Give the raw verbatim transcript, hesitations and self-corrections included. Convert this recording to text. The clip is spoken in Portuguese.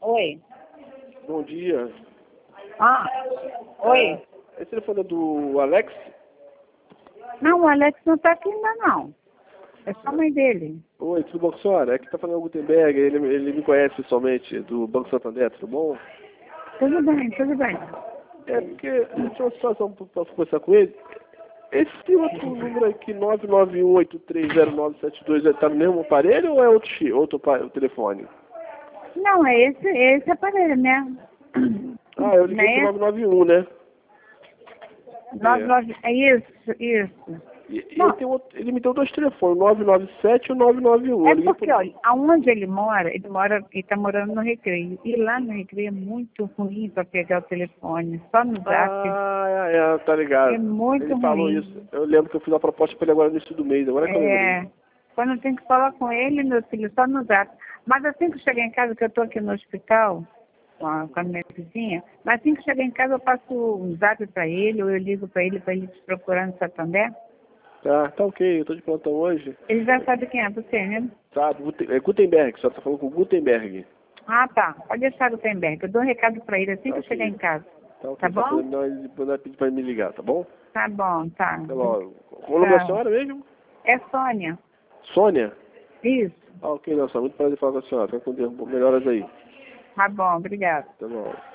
Oi. Bom dia. Ah, oi. É, esse telefone é do Alex? Não, o Alex não tá aqui ainda não. É só a mãe dele. Oi, tudo bom com a senhora? É que tá falando o Gutenberg, ele, ele me conhece pessoalmente, do Banco Santander, tudo bom? Tudo bem, tudo bem. É porque eu tinha uma situação para conversar com ele. Esse outro número aqui, nove nove um oito três zero nove sete dois, está no mesmo aparelho ou é outro, chi- outro pa- telefone? Não, é esse, é esse aparelho mesmo. Ah, eu liguei Né? pro nove nove um, né? Nove, É. nove, é isso, isso. E, e Não, ele, tem outro, ele me deu dois telefones, nove nove sete e o nove nove um. Eu é liguei porque, pro... olha, aonde ele mora, ele mora, ele tá morando no Recreio. E lá no Recreio é muito ruim para pegar o telefone. Só no Zap Ah, é, é, tá é ligado. muito Ele falou ruim. isso. Eu lembro que eu fiz uma proposta para ele agora no início do mês, agora que eu lembrei. É, quando tem que falar com ele, meu filho, só no Zap. Mas assim que eu chegar em casa, que eu estou aqui no hospital, com a, com a minha vizinha, mas assim que chegar em casa eu passo um Zap para ele, ou eu ligo para ele, para ele te procurar no Santander. Tá, tá ok, eu tô de plantão hoje. Ele já sabe quem é você, né? Sabe, Guten- é Gutenberg, só tá falando com Gutenberg. Ah, tá. Pode deixar o Gutenberg. Eu dou um recado para ele assim Tá que eu chegar ok. em casa. Tá ok, Tá só pra bom? ele não, ele não pedir pra ele me ligar, tá bom? Tá bom, tá. Até logo. Qual o nome da Tchau. senhora mesmo? É Sônia. Sônia? Isso. Ah, ok, Nelson, muito prazer falar com a senhora. Fica com Deus, melhoras aí. Tá bom, obrigada. Até logo.